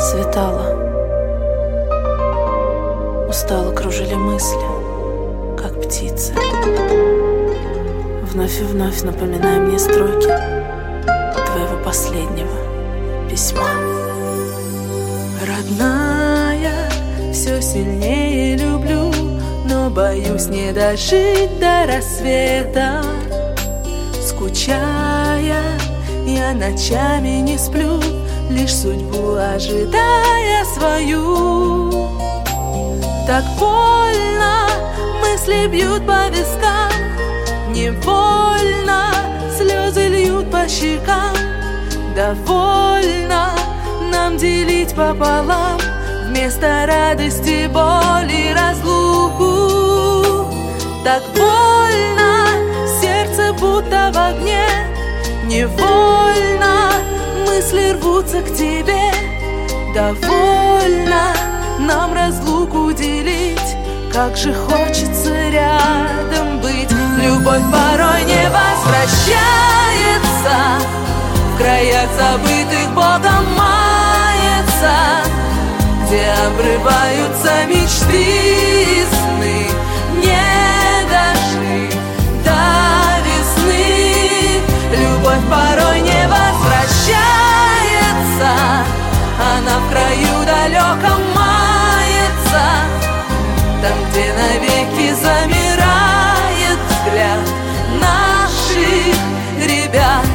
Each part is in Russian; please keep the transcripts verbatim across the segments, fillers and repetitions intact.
Светало, устало кружили мысли, как птицы. Вновь и вновь напоминая мне строки твоего последнего письма. Родная, все сильнее люблю, но боюсь не дожить до рассвета. Скучая, я ночами не сплю, лишь судьбу ожидая свою. Так больно, мысли бьют по вискам, невольно слезы льют по щекам. Довольно нам делить пополам вместо радости боль и разлуку. Так больно, сердце будто в огне, невольно мысли рвутся к тебе. Довольно нам разлуку делить, как же хочется рядом быть. Любовь порой не возвращается, в краях забытых Богом мается, где обрываются мечты и сны. Не дожить до весны. Любовь порой не возвращается, она в краю далеком мается, там, где навеки замирает взгляд наших ребят.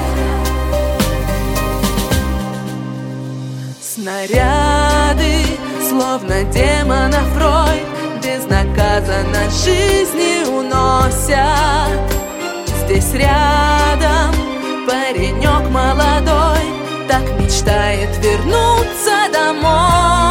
Снаряды, словно демонов рой, безнаказанно жизни уносят. Здесь рядом паренек молодой, так мечтает вернуться домой.